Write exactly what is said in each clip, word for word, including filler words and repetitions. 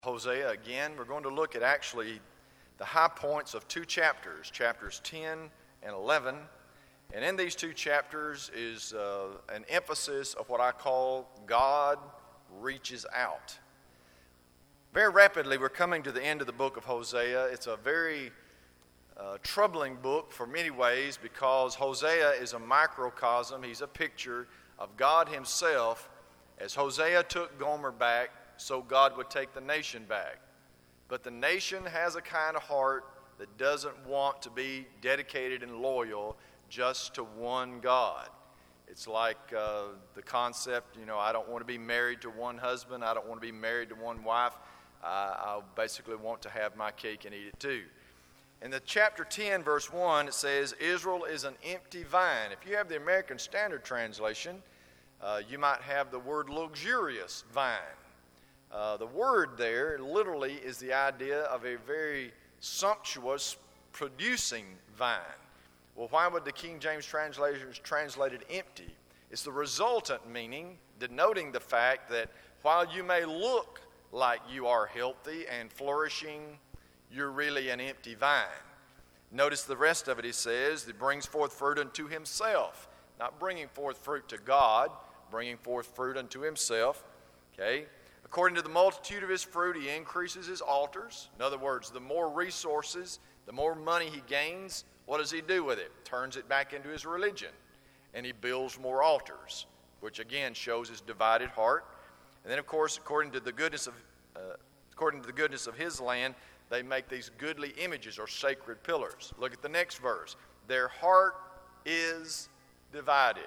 Hosea again. We're going to look at actually the high points of two chapters, chapters ten and eleven. And in these two chapters is uh, an emphasis of what I call God reaches out. Very rapidly, we're coming to the end of the book of Hosea. It's a very uh, troubling book for many ways because Hosea is a microcosm. He's a picture of God himself. As Hosea took Gomer back, so God would take the nation back. But the nation has a kind of heart that doesn't want to be dedicated and loyal just to one God. It's like uh, the concept, you know, I don't want to be married to one husband. I don't want to be married to one wife. Uh, I basically want to have my cake and eat it too. In the chapter ten, verse one, it says, Israel is an empty vine. If you have the American Standard Translation, uh, you might have the word luxurious vine. Uh, the word there literally is the idea of a very sumptuous producing vine. Well, why would the King James translators translate it empty? It's the resultant meaning, denoting the fact that while you may look like you are healthy and flourishing, you're really an empty vine. Notice the rest of it, he says, that brings forth fruit unto himself. Not bringing forth fruit to God, bringing forth fruit unto himself. Okay? According to the multitude of his fruit, he increases his altars. In other words, the more resources, the more money he gains, what does he do with it? Turns it back into his religion. And he builds more altars, which again shows his divided heart. And then, of course, according to the goodness of, uh, according to the goodness of his land, they make these goodly images or sacred pillars. Look at the next verse. Their heart is divided.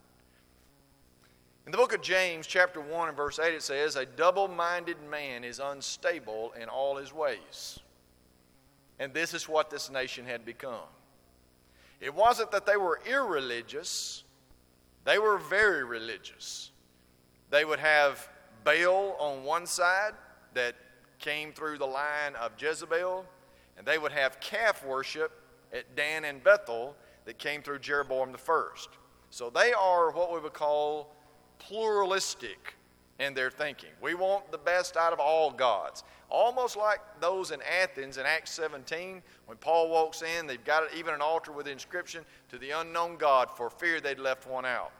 In the book of James, chapter one and verse eight, it says, a double-minded man is unstable in all his ways. And this is what this nation had become. It wasn't that they were irreligious. They were very religious. They would have Baal on one side that came through the line of Jezebel, and they would have calf worship at Dan and Bethel that came through Jeroboam the first. So they are what we would call pluralistic in their thinking. We want the best out of all gods. Almost like those in Athens in Acts seventeen, when Paul walks in, they've got even an altar with the inscription, to the unknown God, for fear they'd left one out.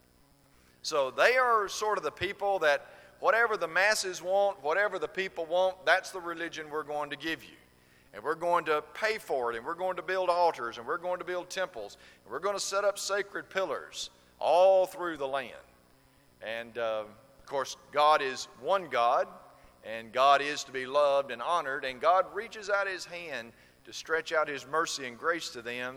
So they are sort of the people that whatever the masses want, whatever the people want, that's the religion we're going to give you. And we're going to pay for it, and we're going to build altars, and we're going to build temples, and we're going to set up sacred pillars all through the land. And, uh, of course, God is one God, and God is to be loved and honored, and God reaches out his hand to stretch out his mercy and grace to them,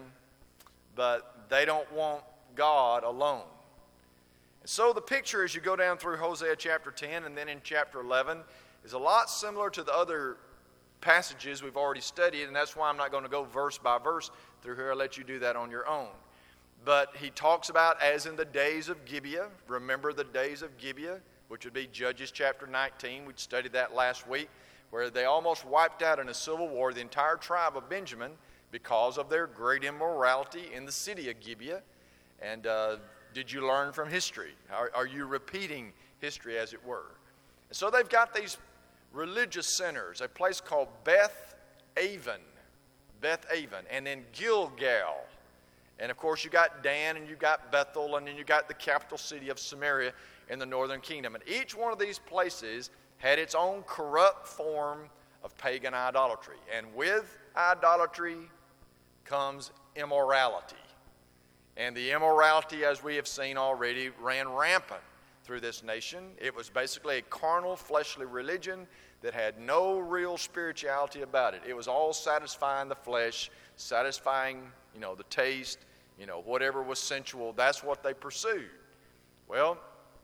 but they don't want God alone. And so the picture as you go down through Hosea chapter ten and then in chapter eleven is a lot similar to the other passages we've already studied, and that's why I'm not going to go verse by verse through here. I'll let you do that on your own. But he talks about, as in the days of Gibeah, remember the days of Gibeah, which would be Judges chapter nineteen. We studied that last week, where they almost wiped out in a civil war the entire tribe of Benjamin because of their great immorality in the city of Gibeah. And uh, did you learn from history? Are, are you repeating history, as it were? And so they've got these religious centers, a place called Beth Aven, Beth Aven, and then Gilgal. And of course you got Dan, and you got Bethel, and then you got the capital city of Samaria in the northern kingdom. And each one of these places had its own corrupt form of pagan idolatry. And with idolatry comes immorality. And the immorality, as we have seen already, ran rampant through this nation. It was basically a carnal, fleshly religion that had no real spirituality about it. It was all satisfying the flesh, satisfying, you know, the taste, you know, whatever was sensual. That's what they pursued. Well,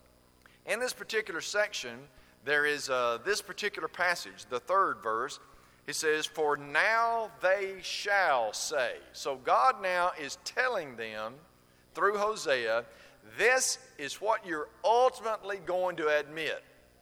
in this particular section, there is uh, this particular passage, the third verse. It says, for now they shall say. So God now is telling them through Hosea, this is what you're ultimately going to admit.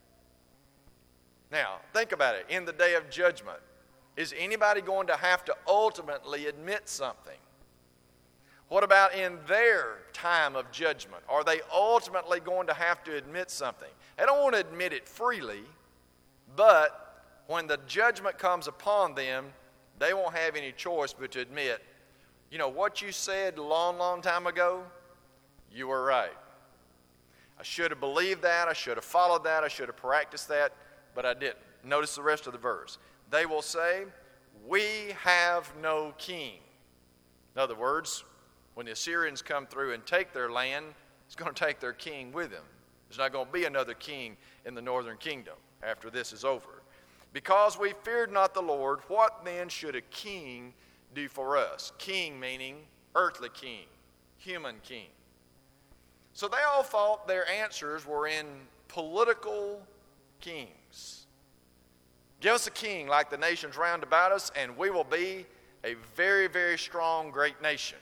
Now, think about it. In the day of judgment, is anybody going to have to ultimately admit something? What about in their time of judgment? Are they ultimately going to have to admit something? They don't want to admit it freely, but when the judgment comes upon them, they won't have any choice but to admit, you know, what you said a long, long time ago, you were right. I should have believed that. I should have followed that. I should have practiced that, but I didn't. Notice the rest of the verse. They will say, we have no king. In other words, when the Assyrians come through and take their land, it's going to take their king with them. There's not going to be another king in the northern kingdom after this is over. Because we feared not the Lord, what then should a king do for us? King meaning earthly king, human king. So they all thought their answers were in political kings. Give us a king like the nations round about us, and we will be a very, very strong, great nation.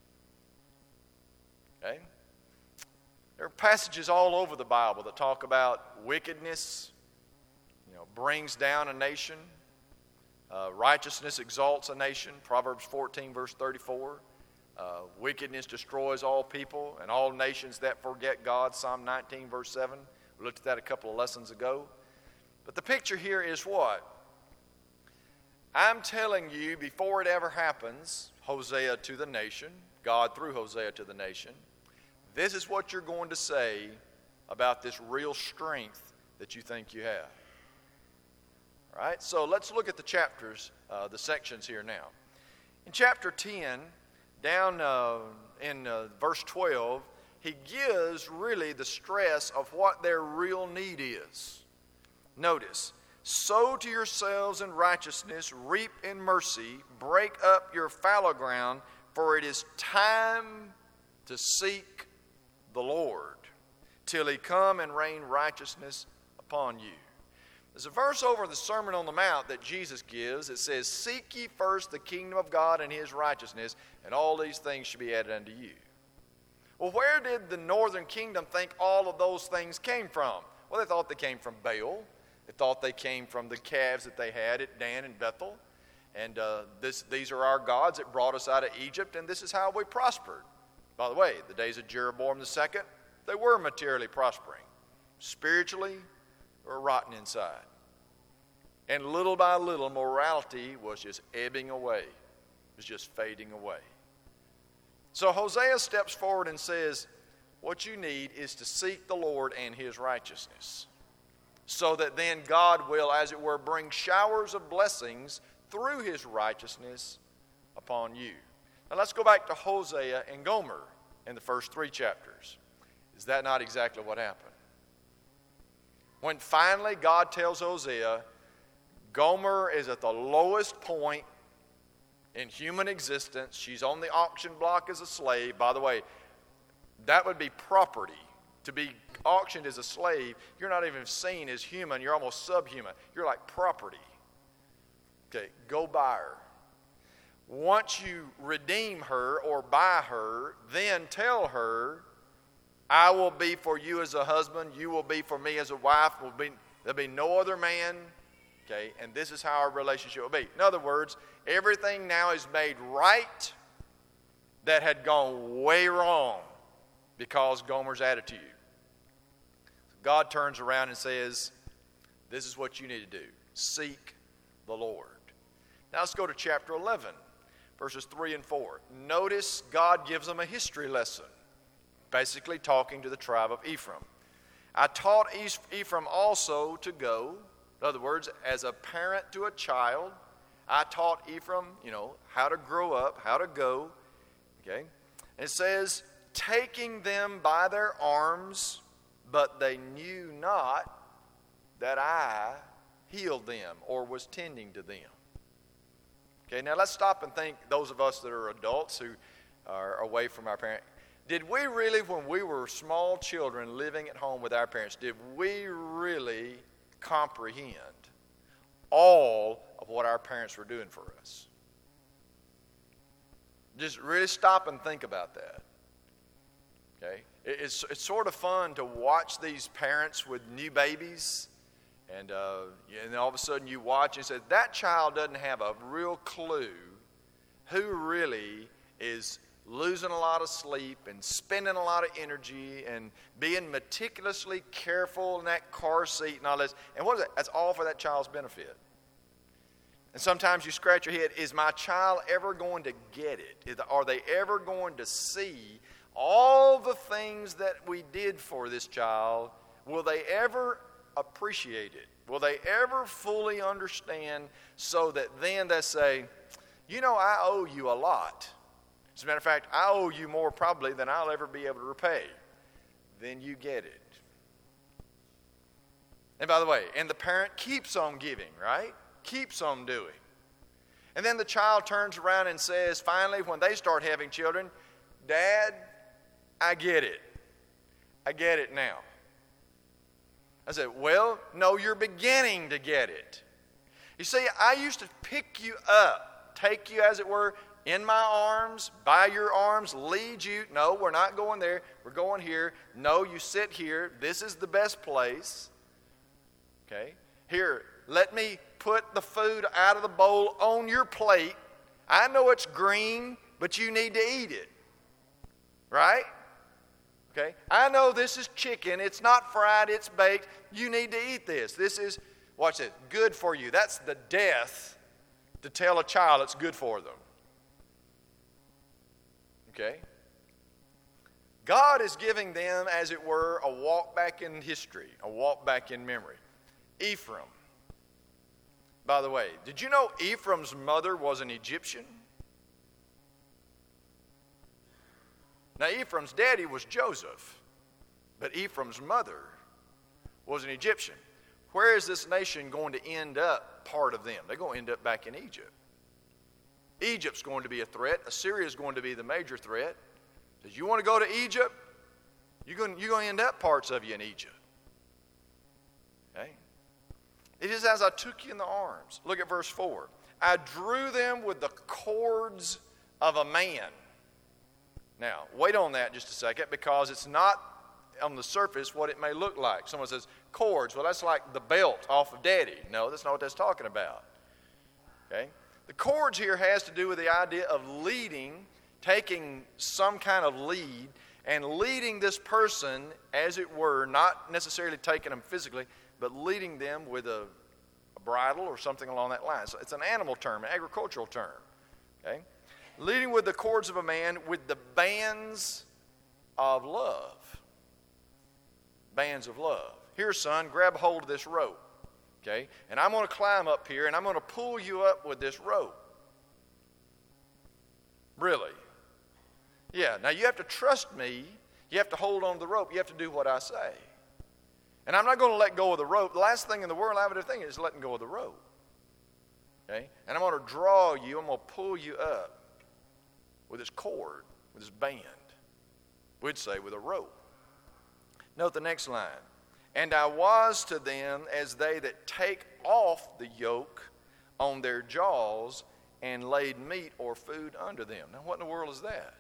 Okay? There are passages all over the Bible that talk about wickedness, you know, brings down a nation. Uh, righteousness exalts a nation. Proverbs fourteen, verse thirty-four. Uh, wickedness destroys all people and all nations that forget God. Psalm nineteen, verse seven. We looked at that a couple of lessons ago. But the picture here is what? I'm telling you, before it ever happens, Hosea to the nation, God through Hosea to the nation, this is what you're going to say about this real strength that you think you have. All right, so let's look at the chapters, uh, the sections here now. In chapter ten, down uh, in uh, verse twelve, he gives really the stress of what their real need is. Notice, sow to yourselves in righteousness, reap in mercy, break up your fallow ground, for it is time to seek the Lord, till he come and rain righteousness upon you. There's a verse over the Sermon on the Mount that Jesus gives. It says, seek ye first the kingdom of God and his righteousness, and all these things shall be added unto you. Well, where did the northern kingdom think all of those things came from? Well, they thought they came from Baal. They thought they came from the calves that they had at Dan and Bethel. And uh, this, these are our gods that brought us out of Egypt, and this is how we prospered. By the way, the days of Jeroboam the second, they were materially prospering. Spiritually, they were rotten inside. And little by little, morality was just ebbing away. It was just fading away. So Hosea steps forward and says, what you need is to seek the Lord and his righteousness, so that then God will, as it were, bring showers of blessings through his righteousness upon you. Now let's go back to Hosea and Gomer in the first three chapters. Is that not exactly what happened? When finally God tells Hosea, Gomer is at the lowest point in human existence. She's on the auction block as a slave. By the way, that would be property. To be auctioned as a slave, you're not even seen as human. You're almost subhuman. You're like property. Okay, go buy her. Once you redeem her or buy her, then tell her, I will be for you as a husband. You will be for me as a wife. Will be, there'll be no other man. Okay, and this is how our relationship will be. In other words, everything now is made right that had gone way wrong because Gomer's added to you. God turns around and says, this is what you need to do. Seek the Lord. Now let's go to chapter eleven, verses three and four. Notice God gives them a history lesson, basically talking to the tribe of Ephraim. I taught Ephraim also to go. In other words, as a parent to a child, I taught Ephraim, you know, how to grow up, how to go. Okay? And it says, taking them by their arms, but they knew not that I healed them or was tending to them. Okay, now let's stop and think, those of us that are adults who are away from our parents, did we really, when we were small children living at home with our parents, did we really comprehend all of what our parents were doing for us? Just really stop and think about that. Okay, it's it's sort of fun to watch these parents with new babies, and uh, and all of a sudden you watch and say that child doesn't have a real clue who really is losing a lot of sleep and spending a lot of energy and being meticulously careful in that car seat and all this. And what is that? That's all for that child's benefit. And sometimes you scratch your head, is my child ever going to get it? Is, are they ever going to see all the things that we did for this child? Will they ever appreciate it? Will they ever fully understand so that then they say, you know, I owe you a lot. As a matter of fact, I owe you more probably than I'll ever be able to repay. Then you get it. And by the way, and the parent keeps on giving, right? Keeps on doing. And then the child turns around and says, finally, when they start having children, Dad, I get it. I get it now. I said, well, no, you're beginning to get it. You see, I used to pick you up, take you, as it were, in my arms, by your arms, lead you. No, we're not going there. We're going here. No, you sit here. This is the best place. Okay? Here, let me put the food out of the bowl on your plate. I know it's green, but you need to eat it. Right? Okay? I know this is chicken. It's not fried, it's baked. You need to eat this. This is, watch this, good for you. That's the death to tell a child it's good for them. Okay? God is giving them, as it were, a walk back in history, a walk back in memory. Ephraim. By the way, did you know Ephraim's mother was an Egyptian? Now, Ephraim's daddy was Joseph, but Ephraim's mother was an Egyptian. Where is this nation going to end up, part of them? They're going to end up back in Egypt. Egypt's going to be a threat. Assyria is going to be the major threat. If you want to go to Egypt, you're going, you're going to end up parts of you in Egypt. Okay? It is as I took you in the arms. Look at verse four. I drew them with the cords of a man. Now, wait on that just a second, because it's not on the surface what it may look like. Someone says, cords. Well, that's like the belt off of Daddy. No, that's not what that's talking about. Okay? The cords here has to do with the idea of leading, taking some kind of lead, and leading this person, as it were, not necessarily taking them physically, but leading them with a, a bridle or something along that line. So it's an animal term, an agricultural term. Okay? Leading with the cords of a man with the bands of love. Bands of love. Here, son, grab hold of this rope. Okay? And I'm going to climb up here, and I'm going to pull you up with this rope. Really? Yeah. Now, you have to trust me. You have to hold on to the rope. You have to do what I say. And I'm not going to let go of the rope. The last thing in the world I would think is letting go of the rope. Okay? And I'm going to draw you. I'm going to pull you up with this cord, with this band. We'd say with a rope. Note the next line. And I was to them as they that take off the yoke on their jaws and laid meat or food under them. Now, what in the world is that?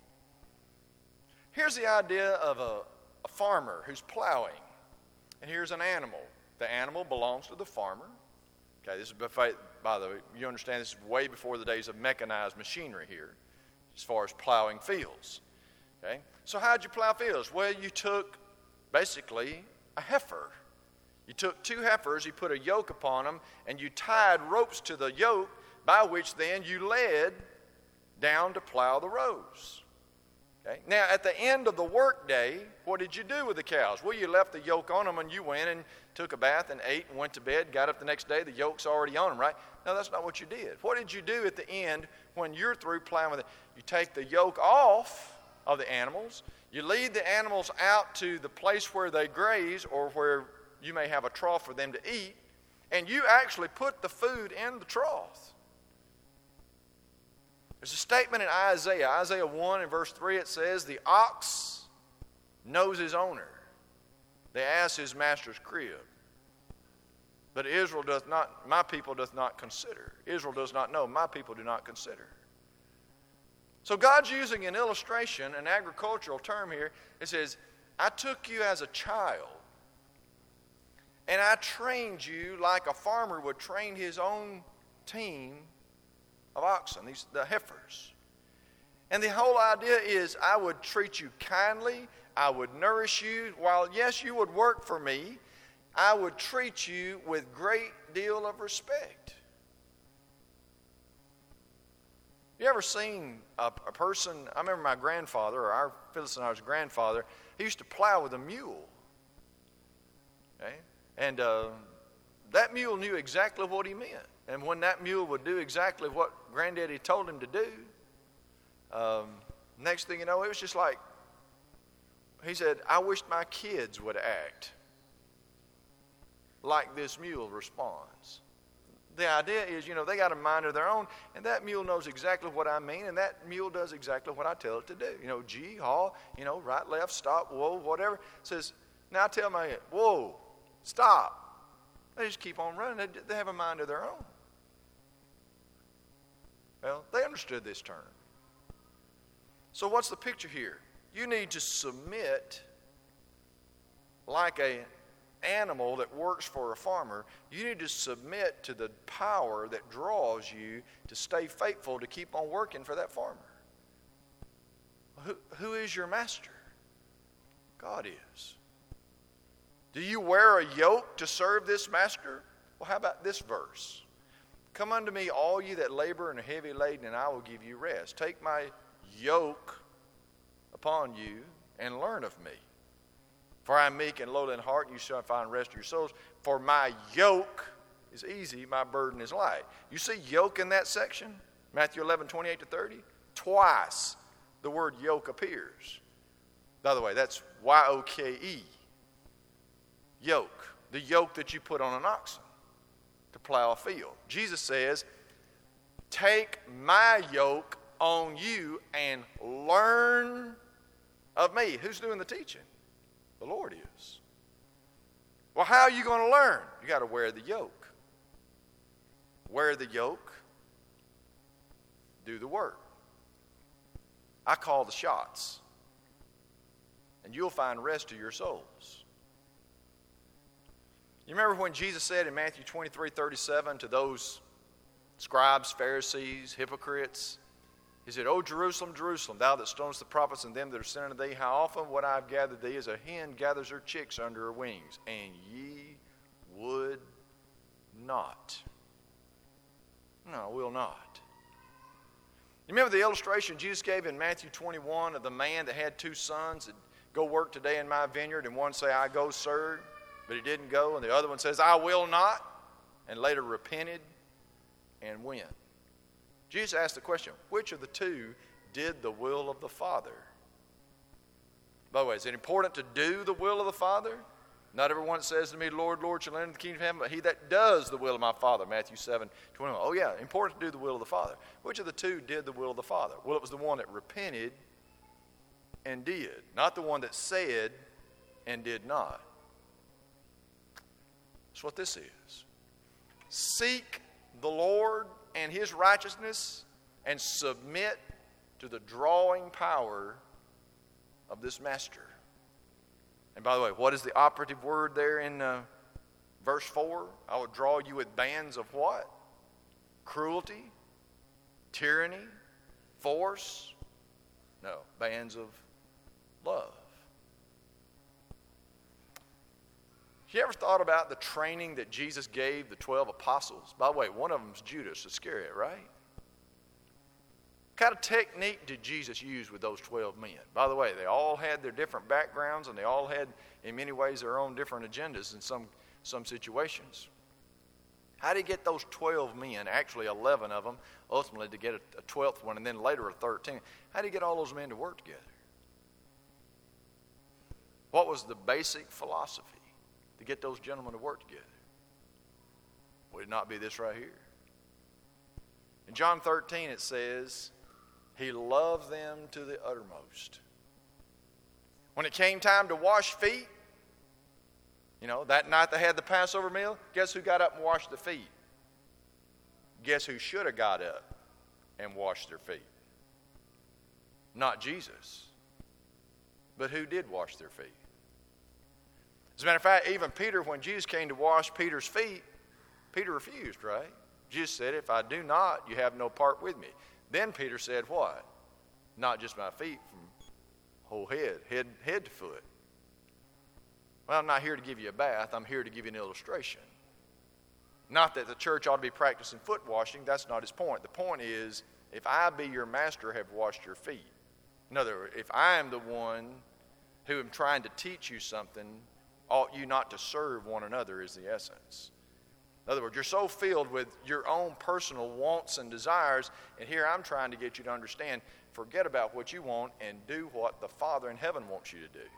Here's the idea of a, a farmer who's plowing. And here's an animal. The animal belongs to the farmer. Okay, this is, by the way, you understand this is way before the days of mechanized machinery here, as far as plowing fields. Okay, so how'd you plow fields? Well, you took basically a heifer. You took two heifers, you put a yoke upon them, and you tied ropes to the yoke by which then you led down to plow the rows. Okay? Now, at the end of the workday, what did you do with the cows? Well, you left the yoke on them and you went and took a bath and ate and went to bed, got up the next day, the yoke's already on them, right? No, that's not what you did. What did you do at the end when you're through plowing with it? You take the yoke off of the animals, you lead the animals out to the place where they graze or where you may have a trough for them to eat, and you actually put the food in the trough. There's a statement in Isaiah, Isaiah one and verse three, it says, the ox knows his owner, the ass his master's crib. But Israel doth not, my people doth not consider. Israel does not know, my people do not consider. So God's using an illustration, an agricultural term here. It says, I took you as a child, and I trained you like a farmer would train his own team of oxen, these the heifers. And the whole idea is I would treat you kindly, I would nourish you. While, yes, you would work for me, I would treat you with great deal of respect. You ever seen a, a person, I remember my grandfather, or our Phyllis and ours grandfather, he used to plow with a mule. Okay? And uh, that mule knew exactly what he meant. And when that mule would do exactly what Granddaddy told him to do, um, next thing you know, it was just like, he said, I wish my kids would act like this mule responds. The idea is, you know, they got a mind of their own, and that mule knows exactly what I mean, and that mule does exactly what I tell it to do. You know, gee, haw, you know, right, left, stop, whoa, whatever. It says, now tell my head, whoa, stop. They just keep on running. They, they have a mind of their own. Well, they understood this term. So what's the picture here? You need to submit like a animal that works for a farmer. You need to submit to the power that draws you to stay faithful, to keep on working for that farmer. Who, who is your master? God is. Do you wear a yoke to serve this master? Well, how about this verse? Come unto me, all you that labor and are heavy laden, and I will give you rest. Take my yoke upon you and learn of me. For I am meek and lowly in heart, and you shall find rest to your souls. For my yoke is easy, my burden is light. You see yoke in that section? Matthew eleven, twenty-eight to thirty? Twice the word yoke appears. By the way, that's Y O K E. Yoke. The yoke that you put on an oxen to plow a field. Jesus says, take my yoke on you and learn of me. Who's doing the teaching? The Lord is. Well, how are you going to learn? You got to wear the yoke. Wear the yoke. Do the work. I call the shots. And you'll find rest to your souls. You remember when Jesus said in Matthew twenty-three, thirty-seven to those scribes, Pharisees, hypocrites, he said, O Jerusalem, Jerusalem, thou that stonest the prophets and them that are sent unto thee, how often would I have gathered thee as a hen gathers her chicks under her wings, and ye would not. No, will not. You remember the illustration Jesus gave in Matthew twenty-one of the man that had two sons that go work today in my vineyard, and one say, I go, sir, but he didn't go, and the other one says, I will not, and later repented and went. Jesus asked the question, which of the two did the will of the Father? By the way, is it important to do the will of the Father? Not everyone that says to me, Lord, Lord, shall enter the kingdom of heaven, but he that does the will of my Father. Matthew seven, twenty-one. Oh yeah, important to do the will of the Father. Which of the two did the will of the Father? Well, it was the one that repented and did, not the one that said and did not. That's what this is. Seek the Lord and his righteousness and submit to the drawing power of this master. And by the way, what is the operative word there in uh, verse four? I will draw you with bands of what? Cruelty, tyranny, force? No, bands of love. You ever thought about the training that Jesus gave the twelve apostles? By the way, one of them is Judas Iscariot, right? What kind of technique did Jesus use with those twelve men? By the way, they all had their different backgrounds, and they all had, in many ways, their own different agendas in some, some situations. How did he get those twelve men, actually eleven of them, ultimately to get a, a twelfth one, and then later a thirteenth? How did he get all those men to work together? What was the basic philosophy to get those gentlemen to work together? Would it not be this right here? In John thirteen it says, he loved them to the uttermost. When it came time to wash feet, you know, that night they had the Passover meal, guess who got up and washed the feet? Guess who should have got up and washed their feet? Not Jesus. But who did wash their feet? As a matter of fact, even Peter, when Jesus came to wash Peter's feet, Peter refused, right? Jesus said, if I do not, you have no part with me. Then Peter said what? Not just my feet, from whole head, head, head to foot. Well, I'm not here to give you a bath. I'm here to give you an illustration. Not that the church ought to be practicing foot washing. That's not his point. The point is, if I be your master, have washed your feet. In other words, if I am the one who am trying to teach you something, ought you not to serve one another is the essence. In other words, you're so filled with your own personal wants and desires, and here I'm trying to get you to understand, forget about what you want and do what the Father in heaven wants you to do.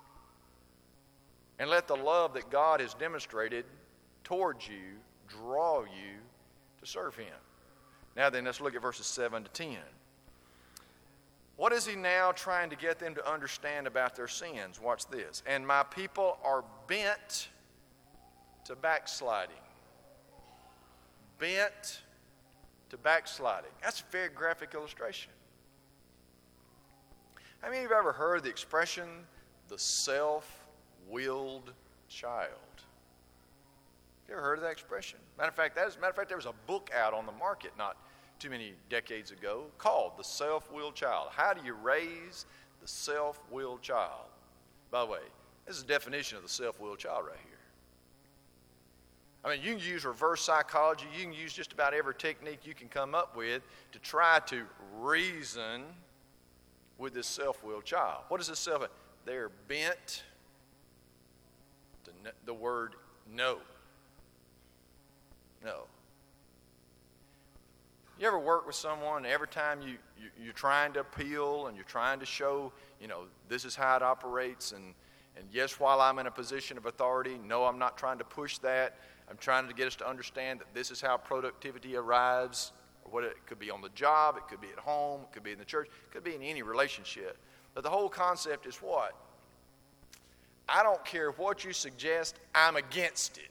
And let the love that God has demonstrated towards you draw you to serve Him. Now then, let's look at verses seven to ten. What is he now trying to get them to understand about their sins? Watch this. And my people are bent to backsliding. Bent to backsliding. That's a very graphic illustration. How many of you have ever heard the expression, the self-willed child? You ever heard of that expression? Matter of fact, that is, matter of fact, there was a book out on the market not too many decades ago called The Self-Willed Child. How do you raise the self-willed child? By the way, this is the definition of the self-willed child right here. I mean, you can use reverse psychology. You can use just about every technique you can come up with to try to reason with this self-willed child. What is this self? They're bent to the word no. No. You ever work with someone, and every time you, you, you're trying to appeal and you're trying to show, you know, this is how it operates, and, and yes, while I'm in a position of authority, no, I'm not trying to push that. I'm trying to get us to understand that this is how productivity arrives. Or what it could be on the job, it could be at home, it could be in the church, it could be in any relationship. But the whole concept is what? I don't care what you suggest, I'm against it.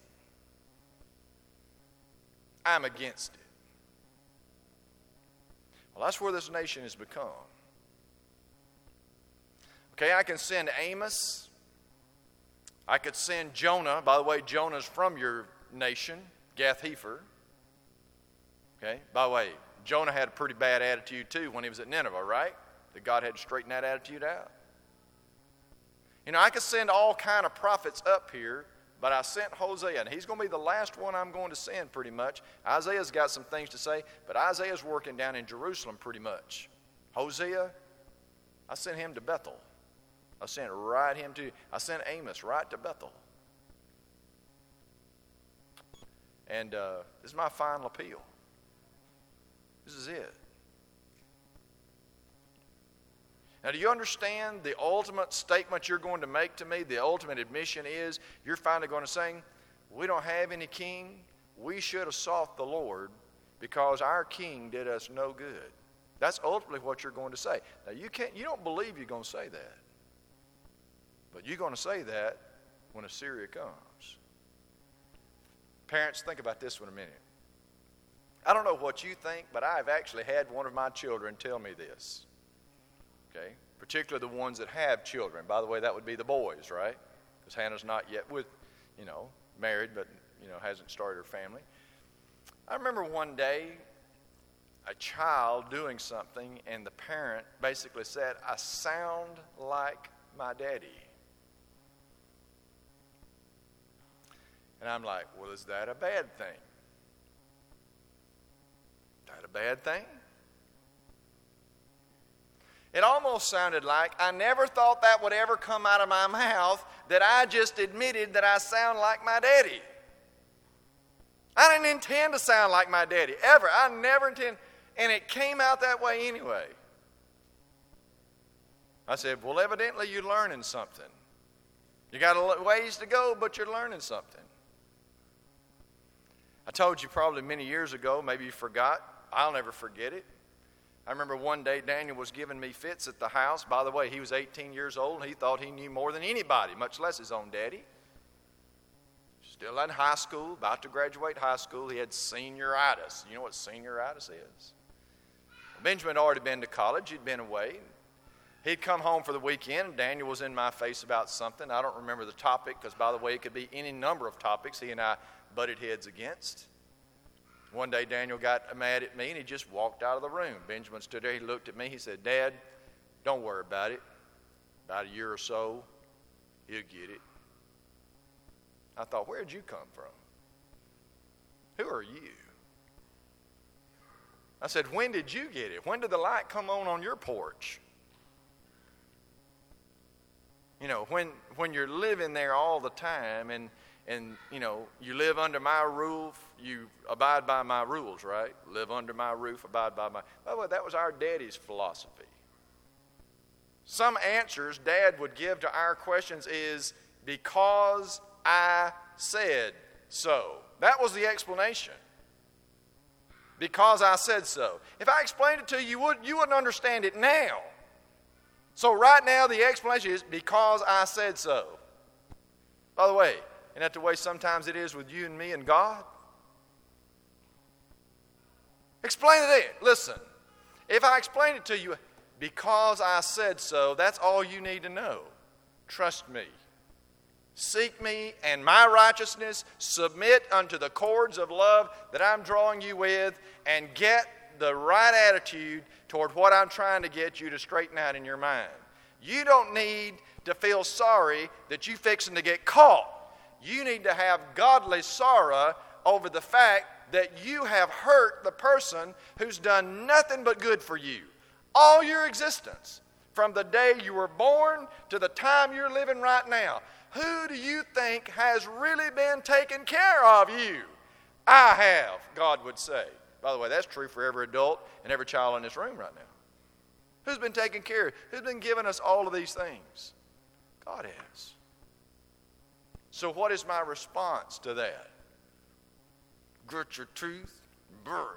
I'm against it. Well, that's where this nation has become. Okay, I can send Amos. I could send Jonah. By the way, Jonah's from your nation, Gath-Hepher. Okay, by the way, Jonah had a pretty bad attitude too when he was at Nineveh, right? That God had to straighten that attitude out. You know, I could send all kind of prophets up here, but I sent Hosea, and he's going to be the last one I'm going to send pretty much. Isaiah's got some things to say, but Isaiah's working down in Jerusalem pretty much. Hosea, I sent him to Bethel. I sent right him to, I sent Amos right to Bethel. And uh, this is my final appeal. This is it. Now, do you understand the ultimate statement you're going to make to me? The ultimate admission is you're finally going to say, we don't have any king. We should have sought the Lord because our king did us no good. That's ultimately what you're going to say. Now, you can't, you don't believe you're going to say that. But you're going to say that when Assyria comes. Parents, think about this for a minute. I don't know what you think, but I've actually had one of my children tell me this. Okay, particularly the ones that have children. By the way, that would be the boys, right? Because Hannah's not yet with, you know, married, but, you know, hasn't started her family. I remember one day a child doing something, and the parent basically said, I sound like my daddy. And I'm like, well, is that a bad thing? Is that a bad thing? It almost sounded like I never thought that would ever come out of my mouth, that I just admitted that I sound like my daddy. I didn't intend to sound like my daddy, ever. I never intended, and it came out that way anyway. I said, well, evidently you're learning something. You got a ways to go, but you're learning something. I told you probably many years ago, maybe you forgot. I'll never forget it. I remember one day Daniel was giving me fits at the house. By the way, he was eighteen years old, and he thought he knew more than anybody, much less his own daddy. Still in high school, about to graduate high school. He had senioritis. You know what senioritis is? Benjamin had already been to college. He'd been away. He'd come home for the weekend, and Daniel was in my face about something. I don't remember the topic because, by the way, it could be any number of topics he and I butted heads against. One day Daniel got mad at me and he just walked out of the room. Benjamin stood there, he looked at me, he said, Dad, don't worry about it. About a year or so, he'll get it. I thought, where'd you come from? Who are you? I said, when did you get it? When did the light come on on your porch? You know, when when you're living there all the time and, and, you know, you live under my roof, you abide by my rules, right? Live under my roof, abide by my... By the way, that was our daddy's philosophy. Some answers Dad would give to our questions is, because I said so. That was the explanation. Because I said so. If I explained it to you, you, would, you wouldn't understand it now. So right now the explanation is, because I said so. By the way, isn't that the way sometimes it is with you and me and God? Explain it in. Listen, if I explain it to you, because I said so, that's all you need to know. Trust me. Seek me and my righteousness, submit unto the cords of love that I'm drawing you with, and get the right attitude toward what I'm trying to get you to straighten out in your mind. You don't need to feel sorry that you're fixing to get caught. You need to have godly sorrow over the fact that you have hurt the person who's done nothing but good for you all your existence, from the day you were born to the time you're living right now. Who do you think has really been taking care of you? I have, God would say. By the way, that's true for every adult and every child in this room right now. Who's been taking care of? Who's been giving us all of these things? God has. So what is my response to that? Grit your teeth, bird.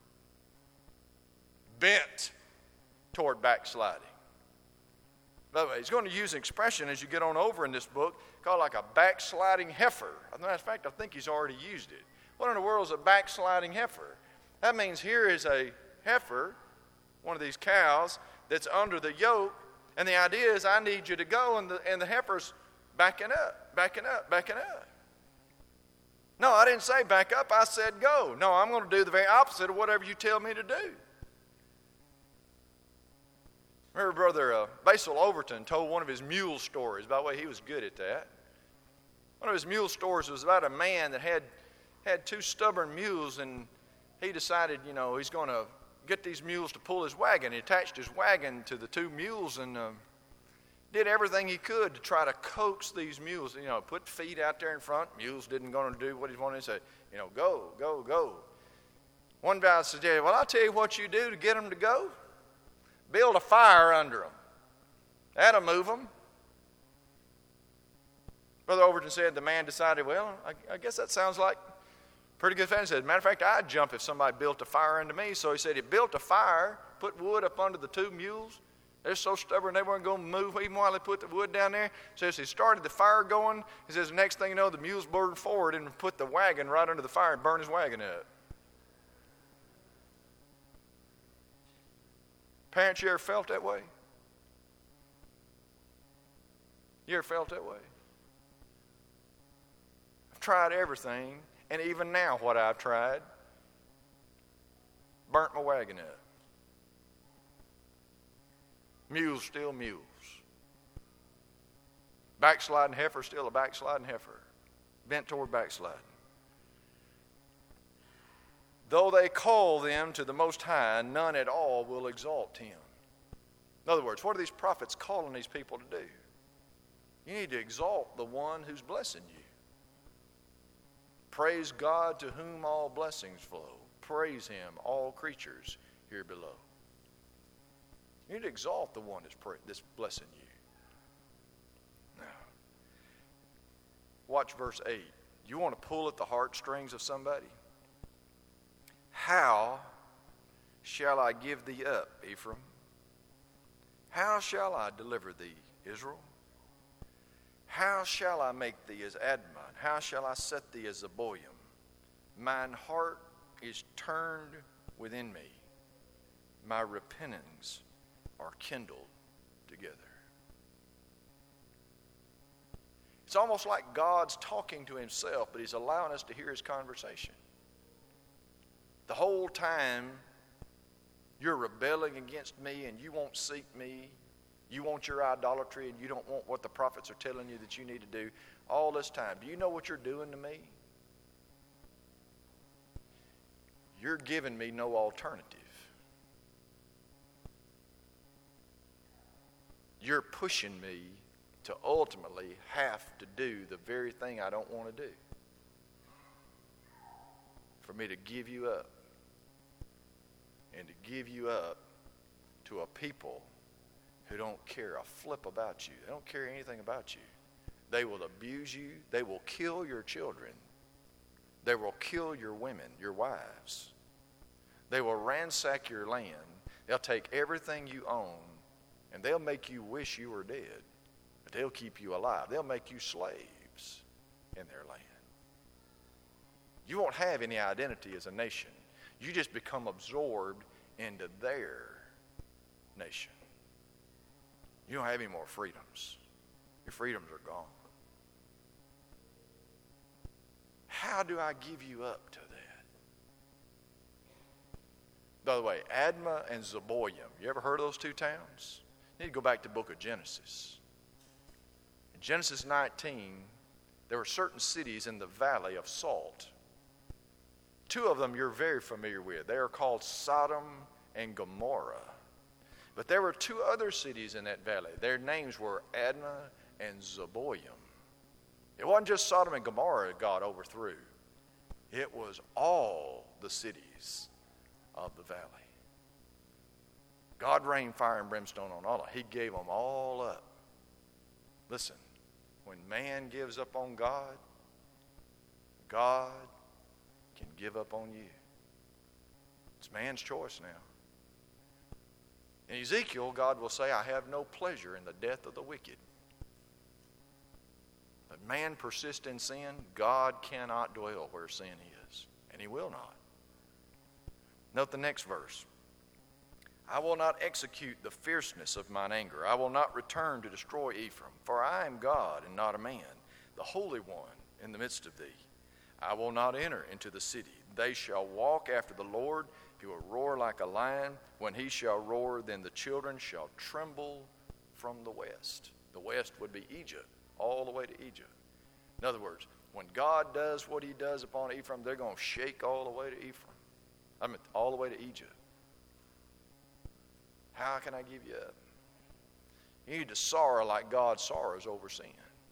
Bent toward backsliding. By the way, he's going to use an expression as you get on over in this book called like a backsliding heifer. As a matter of fact, I think he's already used it. What in the world is a backsliding heifer? That means here is a heifer, one of these cows, that's under the yoke, and the idea is I need you to go, and the, and the heifer's backing up, backing up, backing up. No, I didn't say back up, I said go. No, I'm going to do the very opposite of whatever you tell me to do. Remember Brother uh, Basil Overton told one of his mule stories. By the way, he was good at that. One of his mule stories was about a man that had, had two stubborn mules, and he decided, you know, he's going to get these mules to pull his wagon. He attached his wagon to the two mules and um, did everything he could to try to coax these mules. You know, put feet out there in front. Mules didn't going to do what he wanted to say. You know, go, go, go. One guy suggested, well, I'll tell you what you do to get them to go. Build a fire under them. That'll move them. Brother Overton said the man decided, well, I, I guess that sounds like pretty good thing. He said, as a matter of fact, I'd jump if somebody built a fire under me. So he said he built a fire, put wood up under the two mules. They're so stubborn they weren't going to move even while they put the wood down there. So as he started the fire going, he says the next thing you know, the mules burned forward and put the wagon right under the fire and burned his wagon up. Parents, you ever felt that way? You ever felt that way? I've tried everything, and even now what I've tried, burnt my wagon up. Mules still mules. Backsliding heifer still a backsliding heifer. Bent toward backsliding. Though they call them to the Most High, none at all will exalt him. In other words, what are these prophets calling these people to do? You need to exalt the one who's blessing you. Praise God to whom all blessings flow. Praise him, all creatures here below. You need to exalt the one that's, pray, that's blessing you. Now, watch verse eight. You want to pull at the heartstrings of somebody? How shall I give thee up, Ephraim? How shall I deliver thee, Israel? How shall I make thee as Admon? How shall I set thee as Zeboim? Mine heart is turned within me. My repentings are kindled together. It's almost like God's talking to himself, but he's allowing us to hear his conversation. The whole time you're rebelling against me and you won't seek me, you want your idolatry and you don't want what the prophets are telling you that you need to do, all this time, do you know what you're doing to me? You're giving me no alternative. you're pushing me to ultimately have to do the very thing I don't want to do. For me to give you up. And to give you up to a people who don't care a flip about you. They don't care anything about you. They will abuse you. They will kill your children. They will kill your women, your wives. They will ransack your land. They'll take everything you own, and they'll make you wish you were dead. But they'll keep you alive. They'll make you slaves in their land. You won't have any identity as a nation. You just become absorbed into their nation. You don't have any more freedoms. Your freedoms are gone. How do I give you up to that? By the way, Admah and Zeboiim, you ever heard of those two towns? You need to go back to the book of Genesis. In Genesis nineteen, there were certain cities in the valley of Salt. Two of them you're very familiar with. They are called Sodom and Gomorrah. But there were two other cities in that valley. Their names were Admah and Zeboiim. It wasn't just Sodom and Gomorrah God overthrew. It was all the cities of the valley. God rained fire and brimstone on all of them. He gave them all up. Listen, when man gives up on God, God can give up on you. It's man's choice now. In Ezekiel, God will say, I have no pleasure in the death of the wicked. But man persists in sin, God cannot dwell where sin is, and he will not. Note the next verse. I will not execute the fierceness of mine anger. I will not return to destroy Ephraim, for I am God and not a man, the Holy One in the midst of thee. I will not enter into the city. They shall walk after the Lord. He will roar like a lion. When he shall roar, then the children shall tremble from the west. The west would be Egypt, all the way to Egypt. In other words, when God does what he does upon Ephraim, they're going to shake all the way to Ephraim. I mean, all the way to Egypt. How can I give you up? You need to sorrow like God sorrows over sin.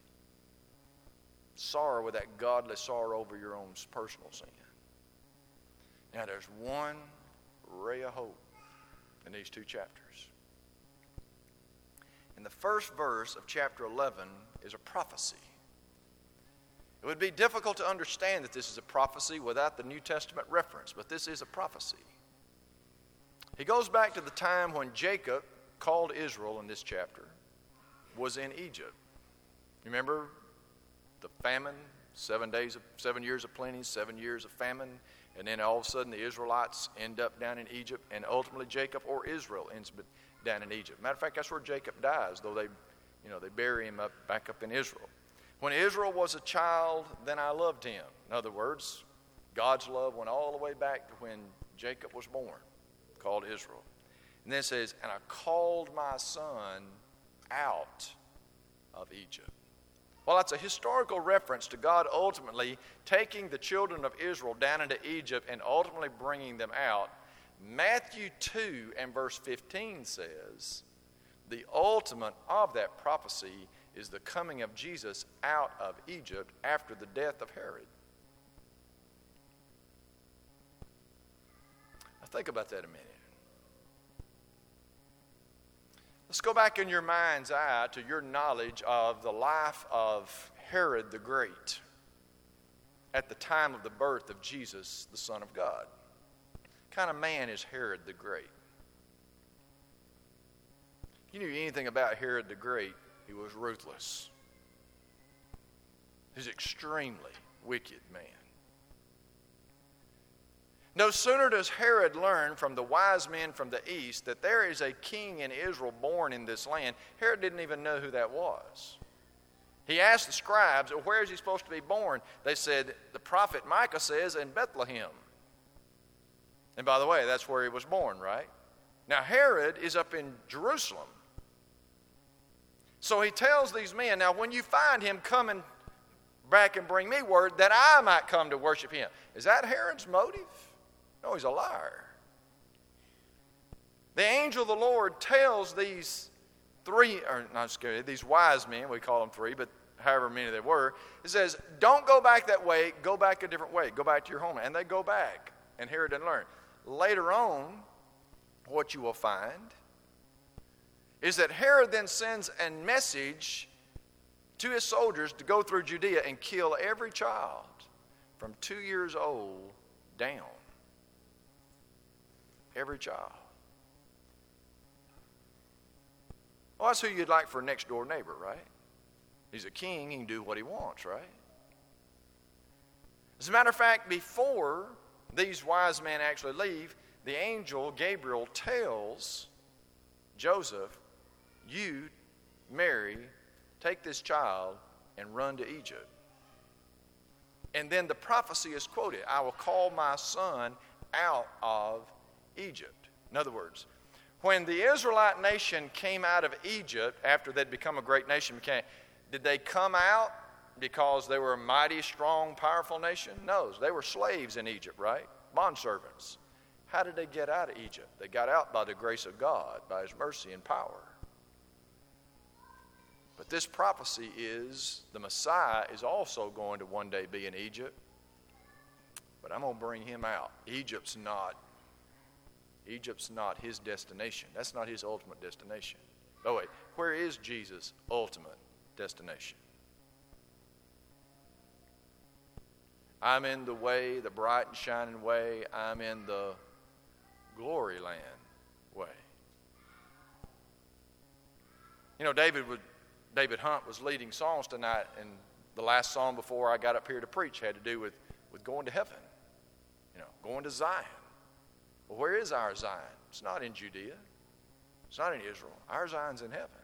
Sorrow with that godly sorrow over your own personal sin. Now there's one ray of hope in these two chapters. In the first verse of chapter eleven is a prophecy. It would be difficult to understand that this is a prophecy without the New Testament reference, but this is a prophecy. He goes back to the time when Jacob, called Israel in this chapter, was in Egypt. Remember the famine, seven days of seven years of plenty, seven years of famine, and then all of a sudden the Israelites end up down in Egypt, and ultimately Jacob or Israel ends up down in Egypt. Matter of fact, that's where Jacob dies, though they, you know, they bury him up back up in Israel. When Israel was a child, then I loved him. In other words, God's love went all the way back to when Jacob was born, called Israel. And then it says, and I called my son out of Egypt. Well, that's a historical reference to God ultimately taking the children of Israel down into Egypt and ultimately bringing them out. Matthew two and verse fifteen says, the ultimate of that prophecy is the coming of Jesus out of Egypt after the death of Herod. Now think about that a minute. Let's go back in your mind's eye to your knowledge of the life of Herod the Great at the time of the birth of Jesus, the Son of God. What kind of man is Herod the Great? If you knew anything about Herod the Great, he was ruthless. He's an extremely wicked man. No sooner does Herod learn from the wise men from the east that there is a king in Israel born in this land, Herod didn't even know who that was. He asked the scribes, well, where is he supposed to be born? They said, the prophet Micah says, in Bethlehem. And by the way, that's where he was born, right? Now Herod is up in Jerusalem. So he tells these men, now when you find him, come and back and bring me word that I might come to worship him. Is that Herod's motive? No, he's a liar. The angel of the Lord tells these three, or not scary, these wise men, we call them three, but however many they were, it says, don't go back that way, go back a different way, go back to your homeland. And they go back, and Herod didn't learn. Later on, what you will find is that Herod then sends a message to his soldiers to go through Judea and kill every child from two years old down. Every child. Well, that's who you'd like for a next door neighbor, right? He's a king, he can do what he wants, right? As a matter of fact, before these wise men actually leave, the angel Gabriel tells Joseph, you, Mary, take this child and run to Egypt. And then the prophecy is quoted, I will call my son out of Egypt. In other words, when the Israelite nation came out of Egypt after they'd become a great nation, became, did they come out because they were a mighty, strong, powerful nation? No, they were slaves in Egypt, right? Bondservants. How did they get out of Egypt? They got out by the grace of God, by his mercy and power. But this prophecy is the Messiah is also going to one day be in Egypt. But I'm going to bring him out. Egypt's not, Egypt's not his destination. That's not his ultimate destination. Oh wait, where is Jesus' ultimate destination? I'm in the way, the bright and shining way. I'm in the glory land way. You know, David would David Hunt was leading songs tonight, and the last song before I got up here to preach had to do with, with going to heaven, you know, going to Zion. Well, where is our Zion? It's not in Judea. It's not in Israel. Our Zion's in heaven.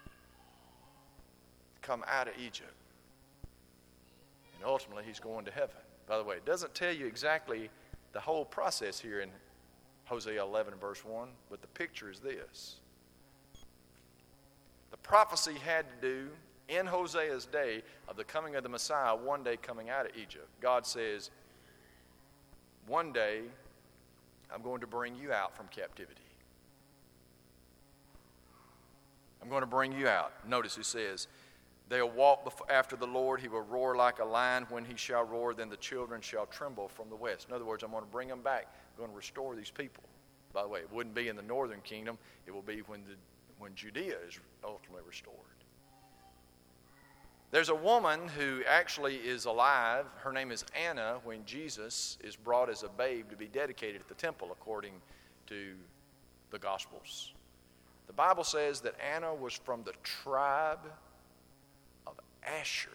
Come out of Egypt. And ultimately, he's going to heaven. By the way, it doesn't tell you exactly the whole process here in Hosea eleven, verse one, but the picture is this. The prophecy had to do in Hosea's day of the coming of the Messiah one day coming out of Egypt. God says, one day I'm going to bring you out from captivity. I'm going to bring you out. Notice it says, they'll walk after the Lord. He will roar like a lion. When he shall roar, then the children shall tremble from the west. In other words, I'm going to bring them back. I'm going to restore these people. By the way, it wouldn't be in the northern kingdom. It will be when the when Judea is ultimately restored. There's a woman who actually is alive. Her name is Anna when Jesus is brought as a babe to be dedicated at the temple according to the Gospels. The Bible says that Anna was from the tribe of Asher.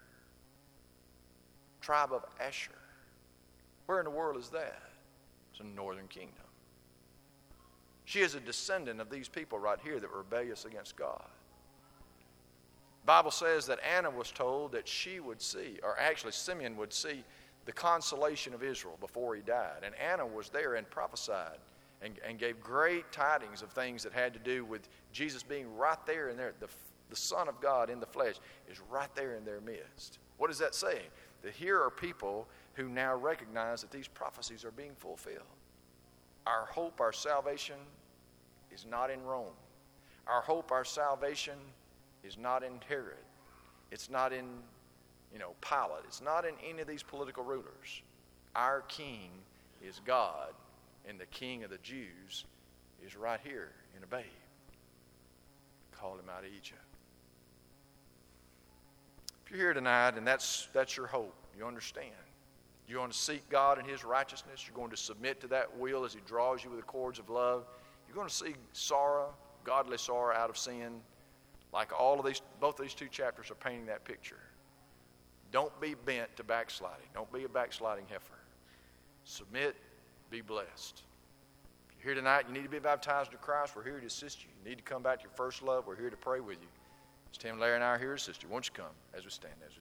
Tribe of Asher. Where in the world is that? It's in the northern kingdom. She is a descendant of these people right here that were rebellious against God. The Bible says that Anna was told that she would see, or actually Simeon would see, the consolation of Israel before he died. And Anna was there and prophesied and, and gave great tidings of things that had to do with Jesus being right there in there. The, the Son of God in the flesh is right there in their midst. What does that say? That here are people who now recognize that these prophecies are being fulfilled. Our hope, our salvation is not in Rome. Our hope, our salvation is not in Herod. It's not in, you know, Pilate. It's not in any of these political rulers. Our King is God, and the King of the Jews is right here in a babe. Called him out of Egypt. If you're here tonight and that's that's your hope, you understand. You're going to seek God and his righteousness. You're going to submit to that will as he draws you with the cords of love. You're going to see sorrow, godly sorrow out of sin. Like all of these, both of these two chapters are painting that picture. Don't be bent to backsliding. Don't be a backsliding heifer. Submit, be blessed. If you're here tonight, you need to be baptized into Christ. We're here to assist you. You need to come back to your first love. We're here to pray with you. As Tim, Larry, and I are here to assist you. Won't you come as we stand? As we